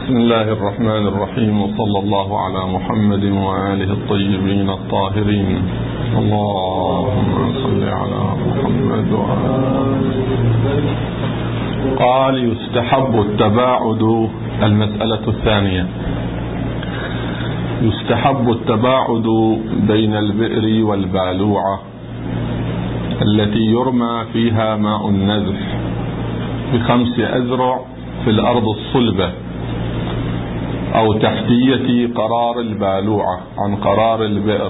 بسم الله الرحمن الرحيم، وصلى الله على محمد وآله الطيبين الطاهرين. اللهم صل على محمد وآله. قال: يستحب التباعد. المسألة الثانية: يستحب التباعد بين البئر والبالوعة التي يرمى فيها ماء النزح ب5 أذرع في الأرض الصلبة أو تحتية قرار البالوعة عن قرار البئر،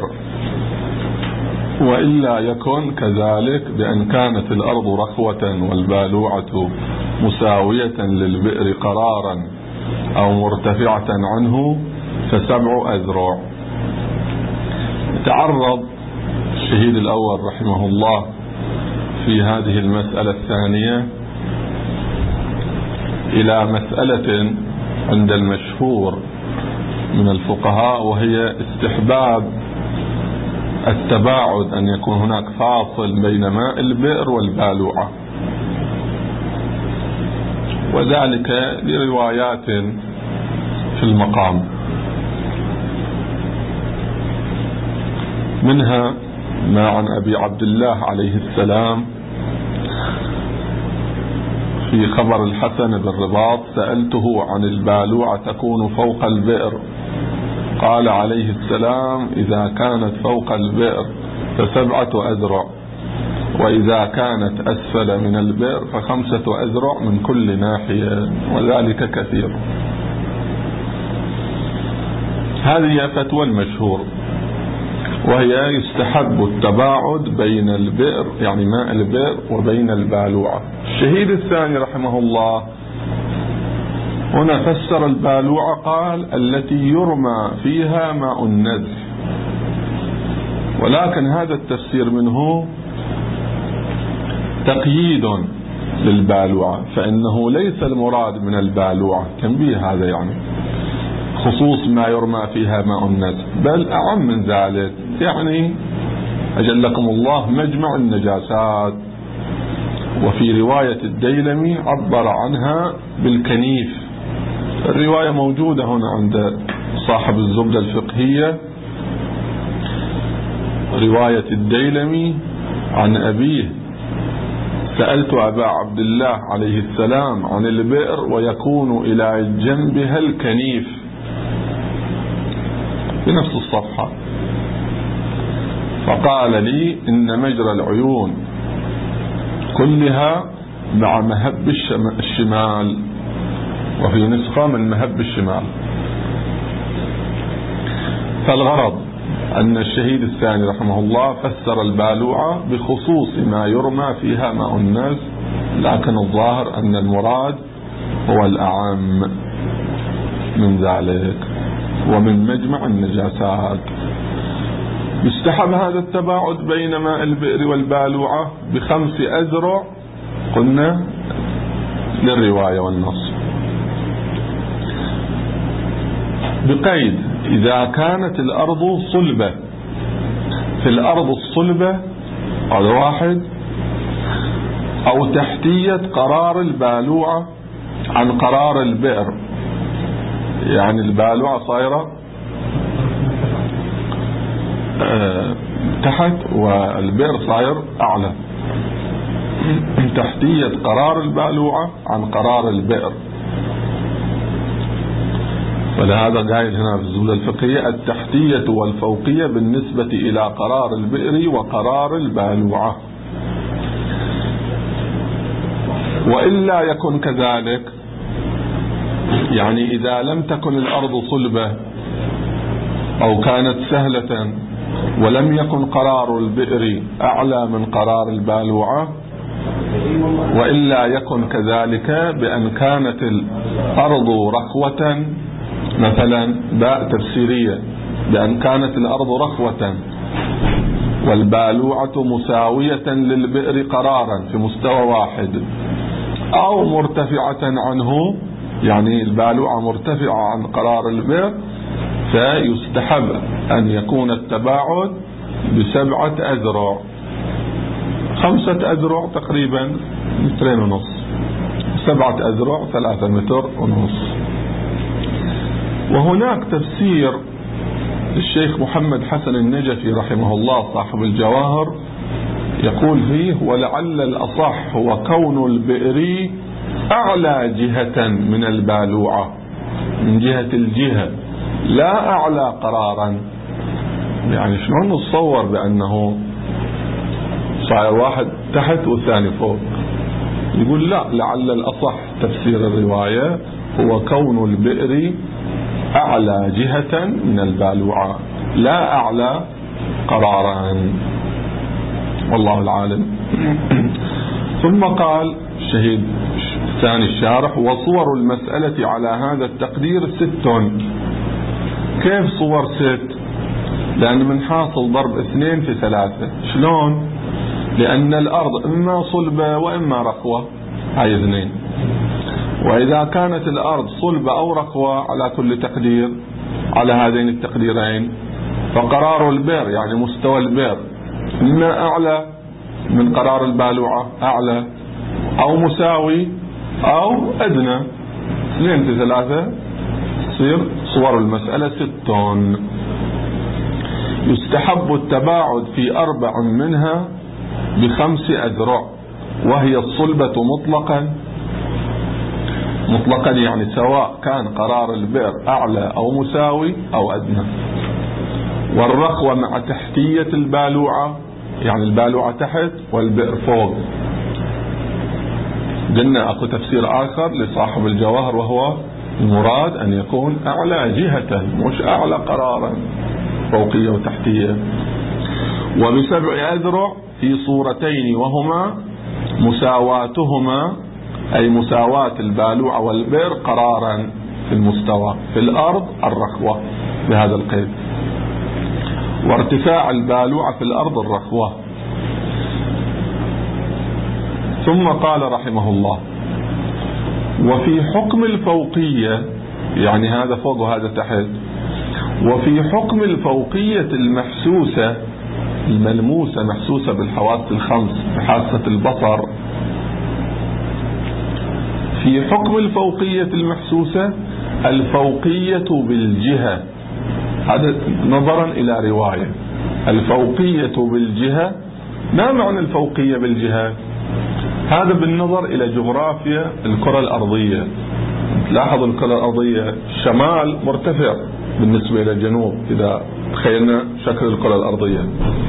وإلا يكن كذلك بأن كانت الأرض رخوة والبالوعة مساوية للبئر قرارا أو مرتفعة عنه ف7 أذرع. تعرض الشهيد الأول رحمه الله في هذه المسألة الثانية إلى مسألة عند المشهور من الفقهاء، وهي استحباب التباعد، أن يكون هناك فاصل بين ماء البئر والبالوعة، وذلك لروايات في المقام. منها ما عن أبي عبد الله عليه السلام في خبر الحسن بن رباط: سألته عن البالوعة تكون فوق البئر، قال عليه السلام: إذا كانت فوق البئر ف7 أذرع، وإذا كانت أسفل من البئر ف5 أذرع من كل ناحية، وذلك كثير. هذه فتوى المشهور، وهي يستحب التباعد بين البئر يعني ماء البئر وبين البالوعة. الشهيد الثاني رحمه الله هنا فسر البالوعة، قال: التي يرمى فيها ماء النزح، ولكن هذا التفسير منه تقييد للبالوعة، فإنه ليس المراد من البالوعة تنبيه هذا يعني خصوص ما يرمى فيها ماء النزح، بل أعم من ذلك، يعني أجلكم الله مجمع النجاسات. وفي رواية الديلمي عبر عنها بالكنيف. الرواية موجودة هنا عند صاحب الزبدة الفقهية، رواية الديلمي عن أبيه: سألت أبا عبد الله عليه السلام عن البئر ويكون إلى جنبها الكنيف، بنفس الصفحة، فقال لي: إن مجرى العيون كلها مع مهب الشمال، وفي نسخة من مهب الشمال. فالغرض أن الشهيد الثاني رحمه الله فسر البالوعة بخصوص ما يرمى فيها ماء النزح، لكن الظاهر أن المراد هو الأعم من ذلك ومن مجمع النجاسات. يستحب هذا التباعد بين ماء البئر والبالوعة ب5 أذرع، قلنا للرواية والنص، بقيد إذا كانت الأرض صلبة. في الأرض الصلبة هذا واحد، أو تحتية قرار البالوعة عن قرار البئر، يعني البالوعة صايرة تحت والبئر صاير أعلى، تحتية قرار البالوعة عن قرار البئر. ولهذا قايل هنا في الزبدة الفقهية: التحتية والفوقية بالنسبة إلى قرار البئر وقرار البالوعة. وإلا يكن كذلك، يعني إذا لم تكن الأرض صلبة أو كانت سهلة ولم يكن قرار البئر أعلى من قرار البالوعة، وإلا يكن كذلك بأن كانت الأرض رخوة، مثلا باء تفسيرية، بأن كانت الأرض رخوة والبالوعة مساوية للبئر قرارا في مستوى واحد، أو مرتفعة عنه، يعني البالوعة مرتفعة عن قرار البئر، فيستحب أن يكون التباعد ب7 أذرع، 5 أذرع تقريبا 2.5 متر، 7 أذرع 3.5 متر. وهناك تفسير الشيخ محمد حسن النجفي رحمه الله صاحب الجواهر يقول فيه: ولعل الأصح هو كون البئر أعلى جهة من البالوعة، من جهة الجهة لا أعلى قرارا. يعني شلون نتصور بأنه صاير واحد تحت والثاني فوق؟ يقول لا، لعل الأصح تفسير الرواية هو كون البئر أعلى جهة من البالوعة لا أعلى قرارا، والله العالم. ثم قال الشهيد الثاني الشارح: وصور المسألة على هذا التقدير 6. كيف صور 6؟ لأن من حاصل ضرب 2 في 3. شلون؟ لأن الأرض إما صلبة وإما رخوة، هاي 2. وإذا كانت الأرض صلبة أو رخوة على كل تقدير على هذين التقديرين، فقرار البئر يعني مستوى البئر إما أعلى من قرار البالوعة، أعلى أو مساوي أو أدنى. 2 في 3 تصير صور المسألة 6. يستحب التباعد في 4 منها ب5 أذرع، وهي الصلبة مطلقا يعني سواء كان قرار البئر أعلى أو مساوي أو أدنى. والرخوة مع تحتية البالوعة، يعني البالوعة تحت والبئر فوق. قلنا أكو تفسير آخر لصاحب الجواهر، وهو المراد أن يكون أعلى جهة مش أعلى قرارا، فوقية وتحتية. وب7 أذرع في صورتين، وهما مساواتهما أي مساواة البالوعة والبئر قرارا في المستوى، في الأرض الرخوة بهذا القيد، وارتفاع البالوعة في الأرض الرخوة. ثم قال رحمه الله: وفي حكم الفوقية، يعني هذا فوق وهذا تحت، وفي حكم الفوقية المحسوسة الملموسة محسوسة بالحواس ال5 بحاسة البصر، في حكم الفوقية المحسوسة الفوقية بالجهة. هذا نظرا إلى رواية الفوقية بالجهة. ما معنى الفوقية بالجهة؟ هذا بالنظر إلى جغرافيا الكرة الأرضية. تلاحظ الكرة الأرضية الشمال مرتفع بالنسبة إلى الجنوب إذا تخيلنا شكل الكرة الأرضية.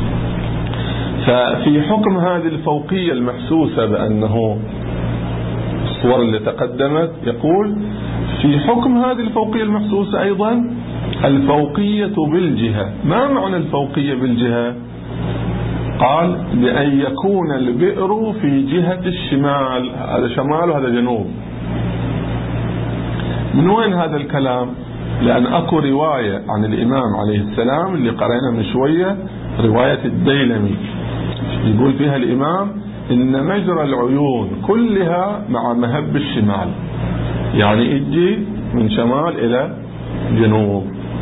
ففي حكم هذه الفوقية المحسوسة بأنه الصور اللي تقدمت، يقول في حكم هذه الفوقية المحسوسة أيضا الفوقية بالجهة. ما معنى الفوقية بالجهة؟ قال: بأن يكون البئر في جهة الشمال، هذا شمال وهذا جنوب. من وين هذا الكلام؟ لأن أكو رواية عن الإمام عليه السلام اللي قرأنا من شوية، رواية الديلمي، يقول فيها الإمام: إن مجرى العيون كلها مع مهب الشمال، يعني يجي من شمال إلى جنوب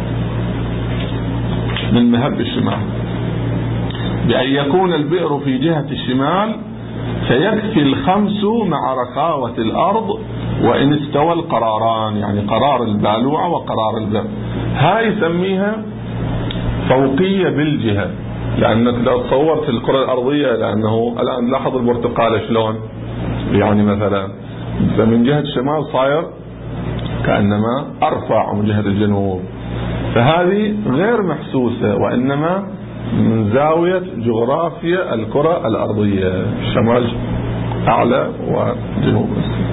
من مهب الشمال. بأن يكون البئر في جهة الشمال فيكفي 5 مع رخاوة الأرض وإن استوى القراران، يعني قرار البالوعة وقرار البئر. هاي يسميها فوقية بالجهة. لأنك لو تصورت الكرة الأرضية، لأنه الآن لاحظ البرتقالة شلون، يعني مثلا من جهة الشمال صاير كأنما أرفع من جهة الجنوب، فهذه غير محسوسة، وإنما من زاوية جغرافيا الكرة الأرضية، الشمال أعلى وجنوب أسفل.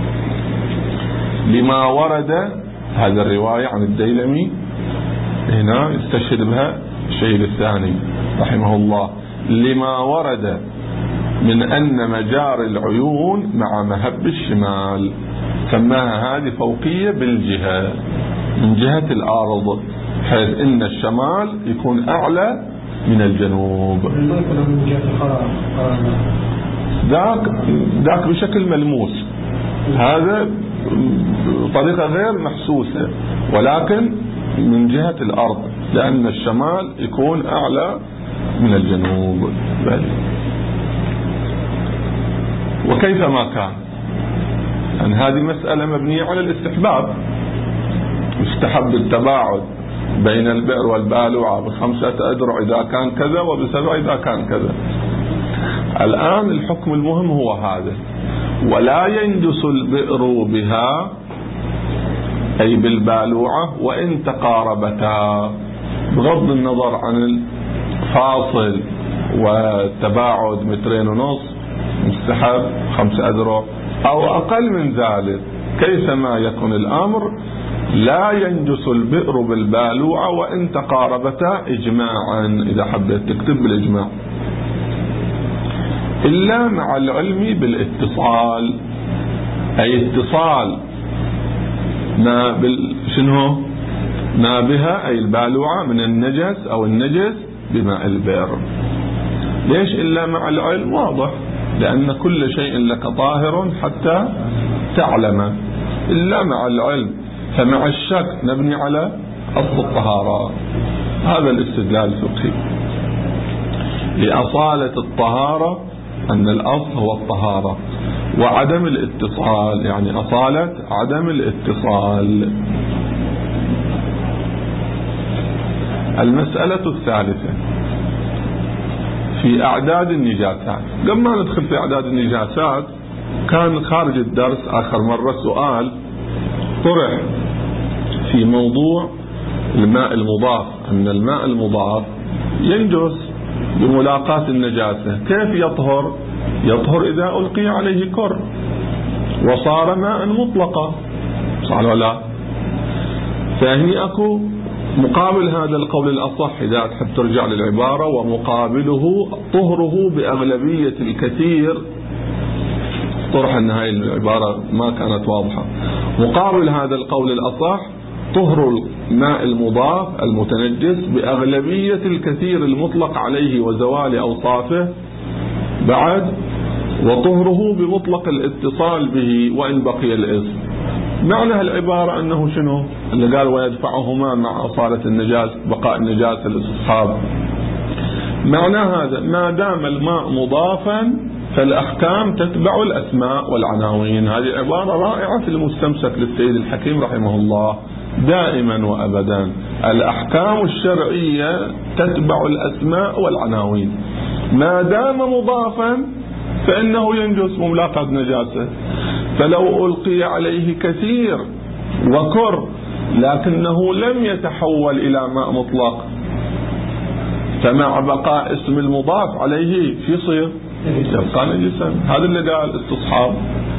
لما ورد هذا الرواية عن الديلمي، هنا يستشهد بها الشهيد الثاني رحمه الله، لما ورد من أن مجاري العيون مع مهب الشمال، سماها هذه فوقية بالجهة من جهة الأرض، حيث إن الشمال يكون أعلى من الجنوب. ذاك بشكل ملموس، هذا طريقة غير محسوسة، ولكن من جهة الأرض، لأن الشمال يكون أعلى من الجنوب. وكيف ما كان، يعني هذه مسألة مبنية على الاستحباب، يستحب التباعد بين البئر والبالوعة ب5 أذرع إذا كان كذا وب7 إذا كان كذا. الآن الحكم المهم هو هذا: ولا ينجس البئر بها أي بالبالوعة وإن تقاربتا، بغض النظر عن الفاصل والتباعد 2.5 متر مستحب 5 أذرع أو أقل من ذلك، كيفما يكون الأمر لا ينجس البئر بالبالوعة وإن تقاربتا إجماعا، إذا حبيت تكتب بالإجماع، إلا مع العلم بالاتصال، أي اتصال ما بها أي البالوعة من النجس أو النجس بماء البئر. ليش إلا مع العلم؟ واضح، لأن كل شيء لك طاهر حتى تعلم، إلا مع العلم، فمع الشك نبني على أصل الطهارة. هذا الاستدلال الفقهي لأصالة الطهارة، أن الأصل هو الطهارة وعدم الاتصال، يعني أصالة عدم الاتصال. المسألة الثالثة في أعداد النجاسات. قبل ما ندخل في أعداد النجاسات، كان خارج الدرس آخر مرة سؤال طرح في موضوع الماء المضاف، أن الماء المضاف ينجس بملاقاة النجاسة. كيف يطهر؟ يطهر إذا ألقي عليه كر وصار ماء مطلقا، صح ولا لا؟ فهني أكو مقابل هذا القول الأصح إذا تحب ترجع للعبارة، ومقابله طهره بأغلبية الكثير. طرح أن هاي العبارة ما كانت واضحة. مقابل هذا القول الأصح طهر الماء المضاف المتنجس بأغلبية الكثير المطلق عليه وزوال أوصافه بعد، وطهره بمطلق الاتصال به وإن بقي الاسم. معنى العبارة أنه شنو اللي قال ويدفعهما مع أصالة النجاسة بقاء النجاسة الاستصحاب؟ معنى هذا ما دام الماء مضافا فالأحكام تتبع الأسماء والعناوين. هذه عبارة رائعة في المستمسك للسيد الحكيم رحمه الله، دائما وأبدا الأحكام الشرعية تتبع الأسماء والعناوين. ما دام مضافا فإنه ينجس ملاقاة نجاسة، فلو ألقي عليه كثير وكر لكنه لم يتحول إلى ماء مطلق، فمع بقاء اسم المضاف عليه في يصير يبقى نجسا. هذا اللي قال استصحاب.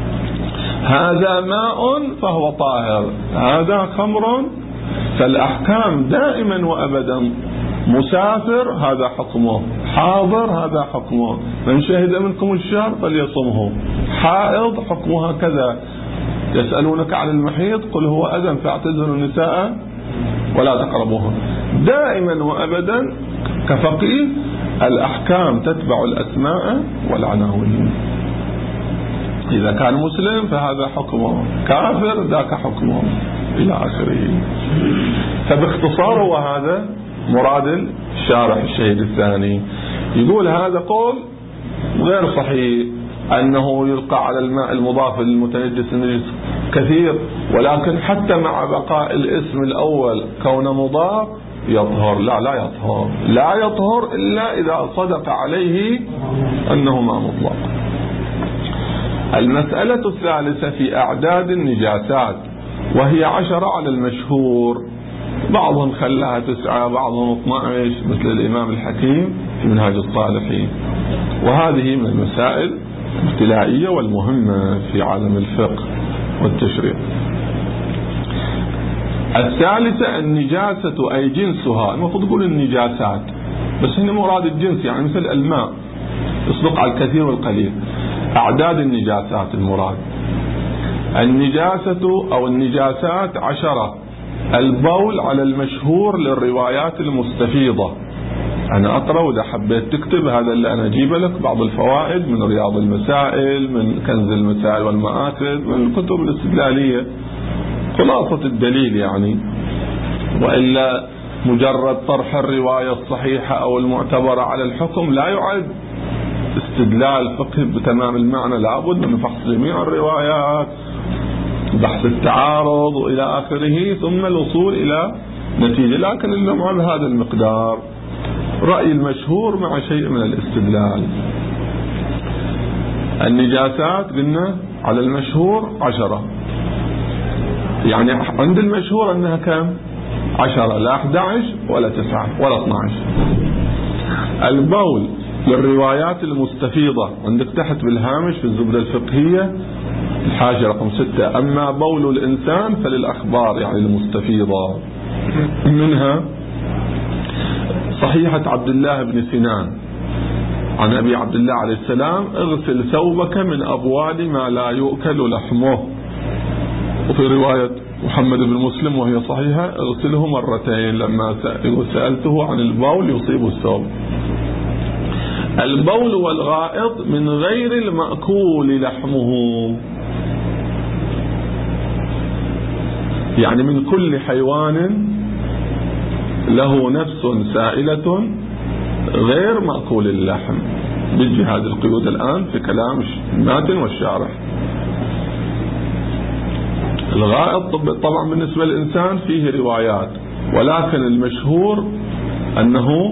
هذا ماء فهو طاهر، هذا خمر، فالأحكام دائما وأبدا. مسافر هذا حكمه، حاضر هذا حكمه، من شهد منكم الشهر فليصمه، حائض حكمها كذا. يسألونك عن المحيض قل هو أذى فاعتزلوا النساء ولا تقربوهن. دائما وأبدا كفقيه الأحكام تتبع الأسماء والعناوين. إذا كان مسلم فهذا حكمه، كافر ذاك حكمه، إلى آخره. فباختصار وهذا مراد الشارح الشهيد الثاني. يقول هذا قول غير صحيح أنه يلقى على الماء المضاف للمتنجس النجس كثير، ولكن حتى مع بقاء الاسم الأول كون مضاف يطهر. لا يطهر، لا يطهر إلا إذا صدق عليه أنه ما مطلق. المسألة الثالثة في أعداد النجاسات، وهي 10 على المشهور، بعضهم خلاها 9، بعضهم 12 مثل الإمام الحكيم في منهاج الصالحين. وهذه من المسائل الابتلائية والمهمة في عالم الفقه والتشريع. الثالثة النجاسة أي جنسها، المفروض تقول النجاسات بس هنا مراد الجنس، يعني مثل الماء يصدق على الكثير والقليل. أعداد النجاسات المراد النجاسة أو النجاسات 10. البول على المشهور للروايات المستفيضة. أنا أقرأ وإذا حبيت تكتب هذا اللي أنا أجيب لك بعض الفوائد من رياض المسائل، من كنز المسائل والمآخذ، من الكتب الاستدلالية، خلاصة الدليل يعني. وإلا مجرد طرح الرواية الصحيحة أو المعتبرة على الحكم لا يعد استدلال فقهي بتمام المعنى. لابد من فحص جميع الروايات بحث التعارض إلى آخره ثم الوصول إلى نتيجة، لكن اللمعة بهذا المقدار. رأي المشهور مع شيء من الاستدلال. النجاسات قلنا على المشهور 10، يعني عند المشهور أنها كم؟ 10، لا 11 ولا 9 ولا 12. البول للروايات المستفيضة عندك تحت بالهامش في الزبدة الفقهية الحاجة رقم 6. أما بول الإنسان فللأخبار يعني المستفيضة، منها صحيحة عبد الله بن سنان عن أبي عبد الله عليه السلام: اغسل ثوبك من أبوال ما لا يؤكل لحمه. وفي رواية محمد بن مسلم وهي صحيحة: اغسله مرتين لما سألته عن البول يصيب الثوب. البول والغائط من غير المأكول لحمه، يعني من كل حيوان له نفس سائلة غير مأكول اللحم. بيجي هذه القيود الآن في كلام ماتن والشارح. الغائط طبعا بالنسبة للإنسان فيه روايات، ولكن المشهور أنه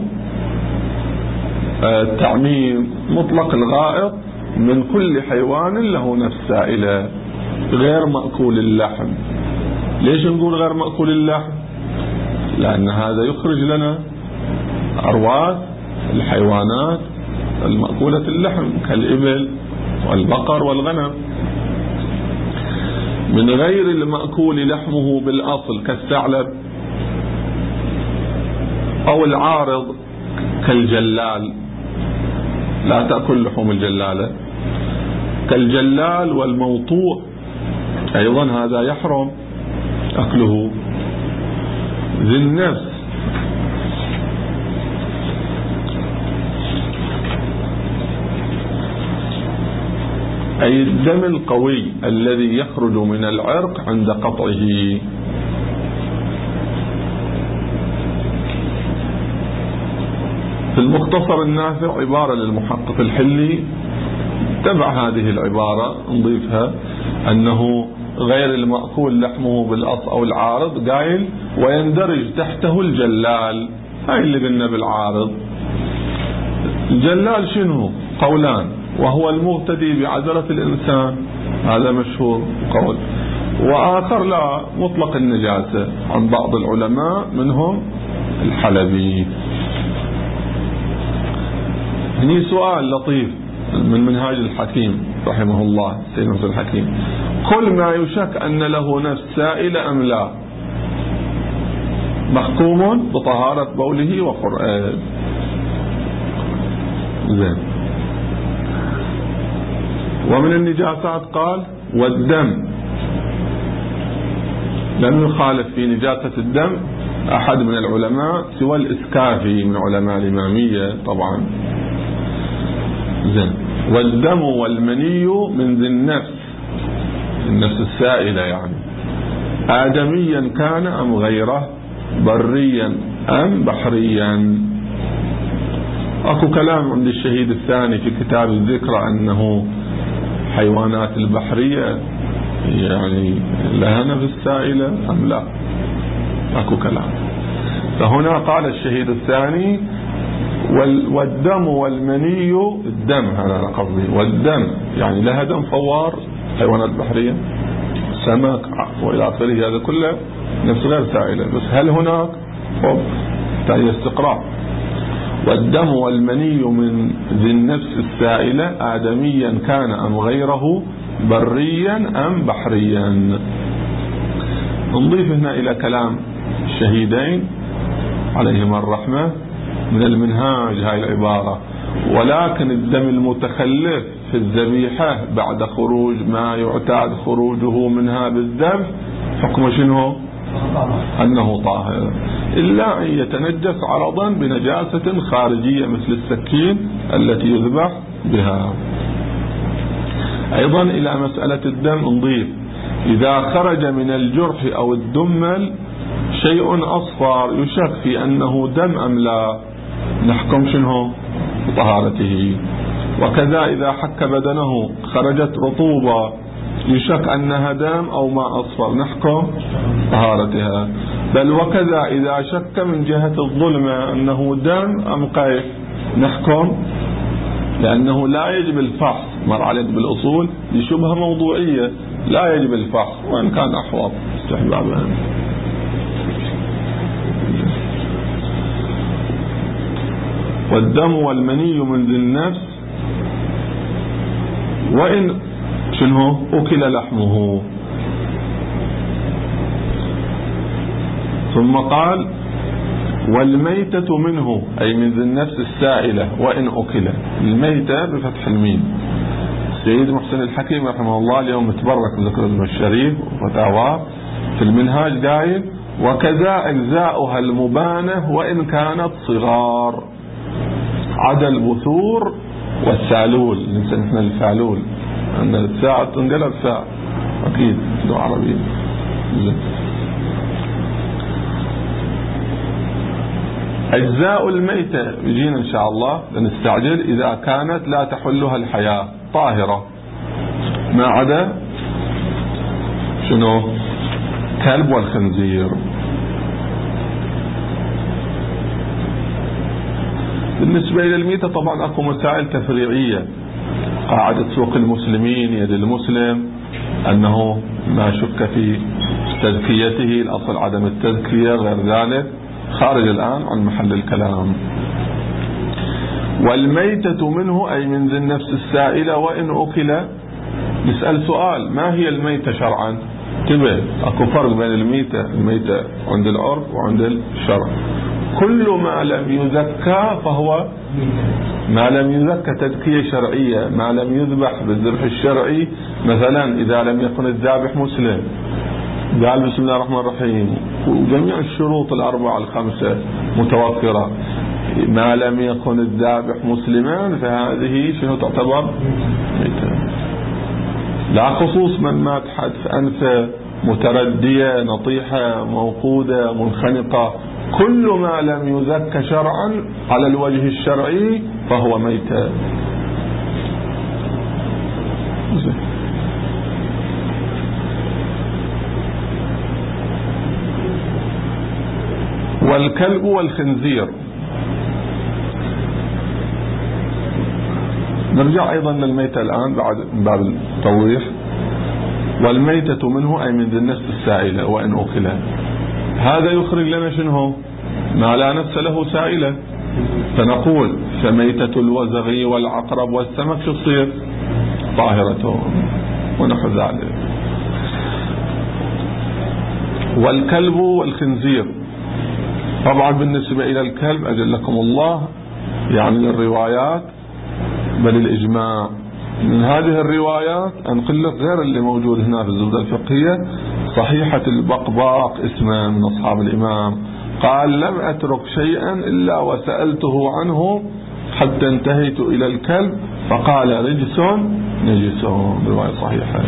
تعميم مطلق الغائط من كل حيوان له نفس سائلة غير مأكول اللحم. ليش نقول غير مأكول اللحم؟ لأن هذا يخرج لنا أرواث الحيوانات المأكولة اللحم كالإبل والبقر والغنم. من غير المأكول لحمه بالأصل كالثعلب، أو العارض كالجلال، لا تأكل لحوم الجلالة، كالجلال والموطوء أيضا هذا يحرم أكله. ذي النفس أي الدم القوي الذي يخرج من العرق عند قطعه. في المختصر النافع عبارة للمحقق الحلي تبع هذه العبارة نضيفها، أنه غير المأكول لحمه بالأصل أو العارض قايل ويندرج تحته الجلال. هاي اللي قلنا بالعارض. الجلال شنو؟ قولان: وهو المغتدي بعذرة الإنسان، هذا مشهور قول، وآخر لا مطلق النجاسة عن بعض العلماء منهم الحلبي. هني سؤال لطيف من منهاج الحكيم رحمه الله سيد نصر الحكيم: كل ما يشك أن له نفس سائلة أم لا محكوم بطهارة بوله وقرآن. زين. ومن النجاسات قال: والدم لم يخالف في نجاسة الدم أحد من العلماء سوى الإسكافي من علماء الإمامية طبعا. زين. والدم والمني من ذي النفس السائلة، يعني آدميا كان أم غيره، بريا أم بحريا. أكو كلام عند الشهيد الثاني في كتاب الذكرى أنه حيوانات البحرية يعني لها نفس سائلة أم لا، أكو كلام. فهنا قال الشهيد الثاني: والدم والمني، الدم هذا قصدي، والدم يعني لها دم فوار، حيوانات بحرية سمك وإلى آخره، هذا كله نفس غير سائلة. بس هل هناك تحتاج استقراء. والدم والمني من ذي النفس السائلة آدميا كان أم غيره، بريا أم بحريا. نضيف هنا إلى كلام الشهيدين عليهما الرحمة من المنهاج هاي العبارة: ولكن الدم المتخلف في الذبيحة بعد خروج ما يعتاد خروجه منها بالذبح حكم شنو؟ أنه طاهر، إلا أن يتنجس عرضا بنجاسة خارجية مثل السكين التي يذبح بها. أيضا إلى مسألة الدم نضيف: إذا خرج من الجرح أو الدمل شيء أصفر يشك في أنه دم أم لا، نحكم شنو؟ بطهارته. وكذا إذا حك بدنه خرجت رطوبة يشك أنها دم أو ماء أصفر نحكم طهارتها. بل وكذا إذا شك من جهة الظلمة أنه دم أم قيء نحكم، لأنه لا يجب الفحص. مر عليك بالأصول لشبهة موضوعية لا يجب الفحص، وإن كان أحوط استحبابا. والدم والمني من ذي النفس وإن شنو أكل لحمه. ثم قال والميتة منه أي من ذي النفس السائلة وإن أكل. الميتة بفتح الميم. سيد محسن الحكيم رحمه الله اليوم متبرك بذكر اسم الشريف وفتاواه في المنهاج قايل وكذا أجزاؤها المبانة وإن كانت صغار عدا البثور والسالول. نسمى الفالول أن الساعة تنقلب ساعة أكيد لغة عربية. أجزاء الميتة يجينا إن شاء الله لنستعجل إذا كانت لا تحلها الحياة طاهرة ما عدا شنو كلب والخنزير. بالنسبة إلى الميتة طبعا أكو مسائل تفريعية. قاعدة سوق المسلمين يد المسلم أنه ما شك في تزكيته، الأصل عدم التزكية، غير ذلك خارج الآن عن محل الكلام. والميتة منه أي من ذي النفس السائلة وإن أكل. نسأل سؤال ما هي الميتة شرعا؟ انتبه أكو فرق بين الميتة عند العرف وعند الشرع. كل ما لم يزكى فهو ما لم يزكى تزكية شرعية، ما لم يذبح بالذبح الشرعي. مثلا إذا لم يكن الذابح مسلم قال بسم الله الرحمن الرحيم وجميع الشروط الأربعة الخمسة متوفرة، ما لم يكن الذابح مسلما فهذه شنو تعتبر ميتة. لا خصوص من مات حدث أنفه متردية نطيحة موقودة منخنقة، كل ما لم يزك شرعا على الوجه الشرعي فهو ميتة. والكلب والخنزير نرجع أيضا للميتة الآن بعد من باب التوضيح. والميتة منه أي من ذي النفس السائلة وإن أكل. هذا يخرج لنا شنو ما لا نفس له سائلة، فنقول فميتة الوزغ والعقرب والسمك شو تصير طاهرة ونحو ذلك. والكلب والخنزير طبعا بالنسبة إلى الكلب أجلكم الله يعني للروايات بل الإجماع. من هذه الروايات أنقل لك غير اللي موجود هنا في الزبدة الفقهية. صحيحة البقباق اسمه من أصحاب الإمام قال لم أترك شيئا إلا وسألته عنه حتى انتهيت إلى الكلب فقال رجس نجس. رواية صحيحة.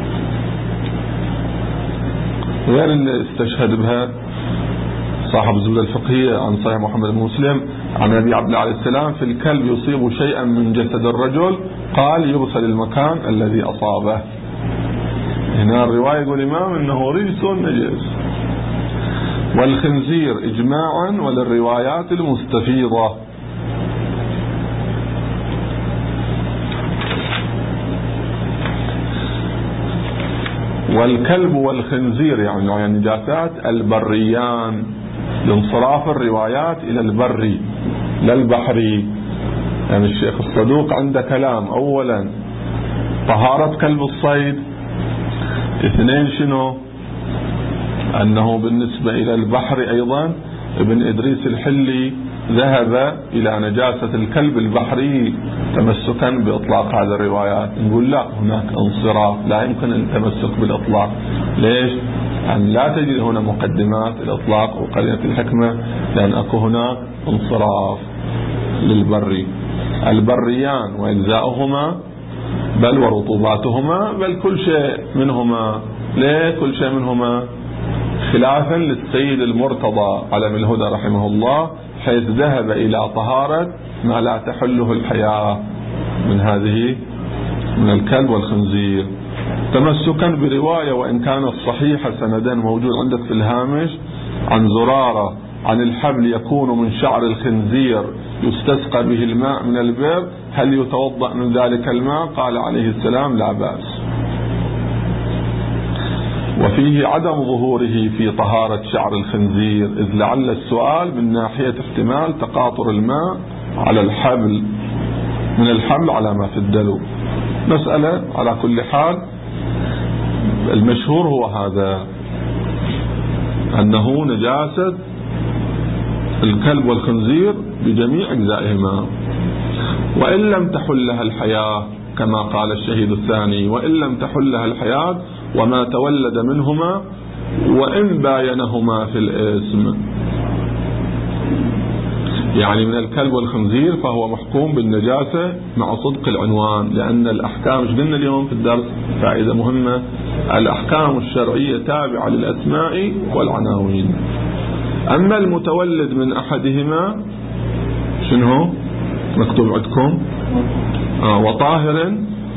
غير اللي استشهد بها صاحب الزبدة الفقهية عن صحيح محمد بن مسلم عن أبي عبد الله عليه السلام في الكلب يصيب شيئا من جسد الرجل قال يغسل المكان الذي أصابه. هنا الرواية يقول الإمام إنه رجس نجس. والخنزير إجماعا وللروايات المستفيضة. والكلب والخنزير يعني نجاسات البريان لانصراف الروايات إلى البري لا البحري. يعني الشيخ الصدوق عنده كلام أولا طهارة كلب الصيد، اثنين شنو أنه بالنسبة إلى البحر أيضا ابن إدريس الحلي ذهب إلى نجاسة الكلب البحري تمسكا بإطلاق هذه الروايات. نقول لا هناك انصراف لا يمكن التمسك بالإطلاق. ليش؟ أن لا تجد هنا مقدمات الإطلاق وقرينة الحكمة لأن أكو هناك انصراف للبري. البريان وأجزاؤهما بل ورطوباتهما بل كل شيء منهما. ليه كل شيء منهما؟ خلافا للسيد المرتضى علم الهدى رحمه الله حيث ذهب إلى طهارة ما لا تحله الحياة من هذه من الكلب والخنزير. تمسكا برواية وإن كانت صحيحة سندا موجود عندك في الهامش عن زرارة عن الحبل يكون من شعر الخنزير يستسقى به الماء من البئر، هل يتوضأ من ذلك الماء؟ قال عليه السلام لا بأس. وفيه عدم ظهوره في طهارة شعر الخنزير، إذ لعل السؤال من ناحية احتمال تقاطر الماء على الحبل من الحبل على ما في الدلو. مسألة على كل حال المشهور هو هذا، أنه نجاسة الكلب والخنزير بجميع أجزائهما، وإن لم تحل لها الحياة كما قال الشهيد الثاني، وإن لم تحل لها الحياة وما تولد منهما وإن باينهما في الاسم. يعني من الكلب والخنزير فهو محكوم بالنجاسة مع صدق العنوان، لأن الأحكام مش قلنا اليوم في الدرس فائدة مهمة، الأحكام الشرعية تابعة للأسماء والعناوين. أما المتولد من أحدهما شنو مكتوب عندكم؟ وطاهر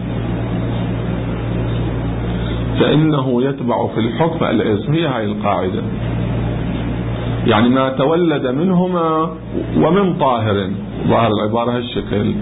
فإنه يتبع في الحكم الاسم، هي هاي القاعدة. يعني ما تولد منهما ومن طاهر، ظاهر العبارة هالشكل.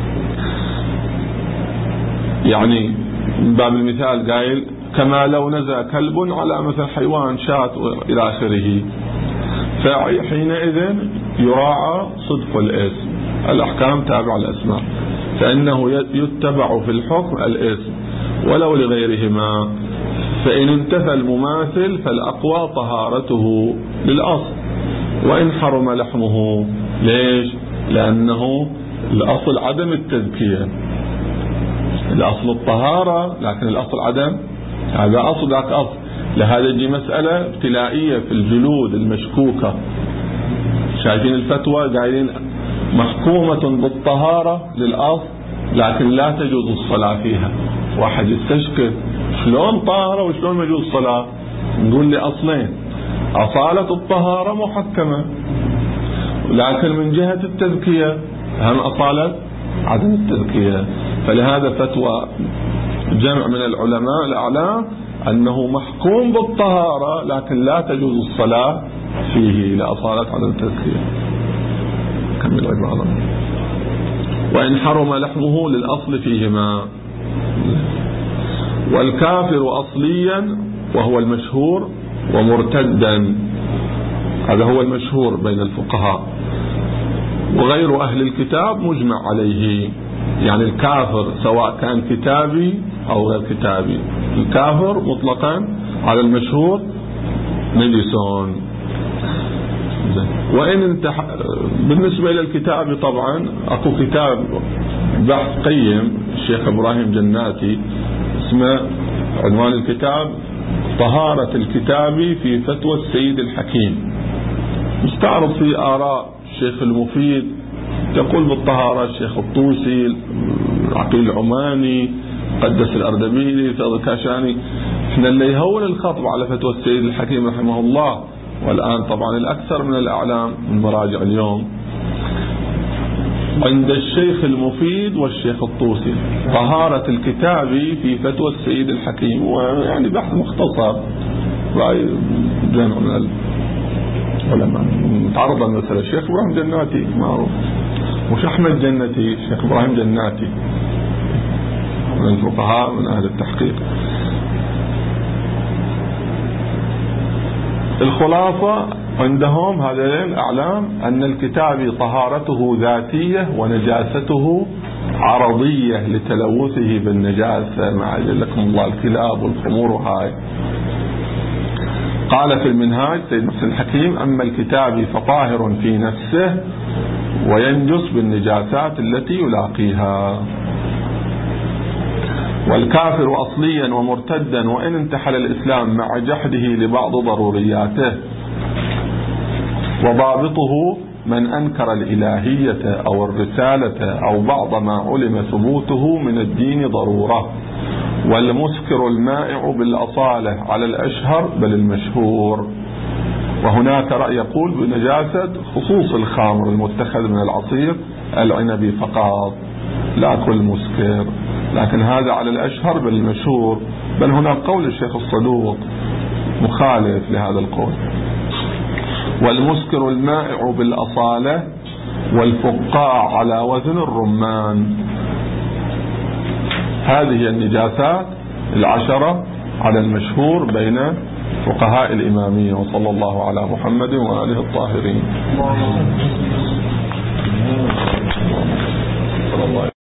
يعني من باب المثال قايل كما لو نزى كلب على مثل حيوان شاة إلى آخره، فحينئذ يراعى صدق الاسم، الأحكام تابعة الأسماء، فإنه يتبع في الحكم الاسم ولو لغيرهما. فإن انتفى المماثل فالأقوى طهارته للأصل، وإن حرم لحمه. ليش؟ لأنه الأصل عدم التزكية، الأصل الطهارة لكن الأصل عدم، هذا أصل ذاك أصل. لهذا يجي مسألة ابتلائية في الجلود المشكوكة، شايفين الفتوى قايلين محكومة بالطهارة للأصل لكن لا تجوز الصلاة فيها. واحد يستشكل شلون طاهرة وشلون ما يجوز الصلاة؟ نقول لي أصلين، أصالة الطهارة محكمة، لكن من جهة التزكية هم أصالة عدم التزكية. فلهذا فتوى جمع من العلماء الأعلام أنه محكوم بالطهارة لكن لا تجوز الصلاة فيه لأصالة عدم التزكية. كمل عبارة. وإن حرم لحمه للأصل فيهما. والكافر أصليا وهو المشهور ومرتدا، هذا هو المشهور بين الفقهاء، وغير أهل الكتاب مجمع عليه. يعني الكافر سواء كان كتابي أو غير كتابي، الكافر مطلقا على المشهور نجسون. وإن بالنسبة إلى الكتاب طبعا أكو كتاب بحث قيم الشيخ إبراهيم جناتي اسمه عنوان الكتاب طهارة الكتاب في فتوى السيد الحكيم، مستعرض في آراء الشيخ المفيد يقول بالطهارة، الشيخ الطوسي، العقيل العماني، قدس الأردبيلي، فضل الكاشاني. احنا اللي يهون الخطب على فتوى السيد الحكيم رحمه الله، والآن طبعا الأكثر من الأعلام من مراجع اليوم عند الشيخ المفيد والشيخ الطوسي طهارة الكتاب في فتوى السيد الحكيم، ويعني بحث مختصر رأي جمع من العلماء. تعرض مثلا الشيخ إبراهيم جناتي معروف، مش أحمد جنتي، الشيخ إبراهيم جناتي من الفقهاء من أهل التحقيق. الخلاصة عندهم هذين الأعلام أن الكتاب طهارته ذاتية ونجاسته عرضية لتلوثه بالنجاسة، مع لكم الله الكلاب والخمور وهاي. قال في المنهاج سيد محسن الحكيم أما الكتاب فطاهر في نفسه وينجس بالنجاسات التي يلاقيها. والكافر أصليا ومرتدا وإن انتحل الإسلام مع جحده لبعض ضرورياته، وضابطه من أنكر الإلهية أو الرسالة أو بعض ما علم ثبوته من الدين ضرورة. والمسكر المائع بالأصالة على الأشهر بل المشهور. وهناك رأي يقول بنجاسة خصوص الخمر المتخذ من العصير العنبي فقط لا كل مسكر، لكن هذا على الأشهر بل المشهور. بل هناك قول الشيخ الصدوق مخالف لهذا القول. والمسكر المائع بالأصالة والفقاع على وزن الرمان. هذه النجاسات 10 على المشهور بين فقهاء الإمامية. وصلى الله على محمد وآله الطاهرين.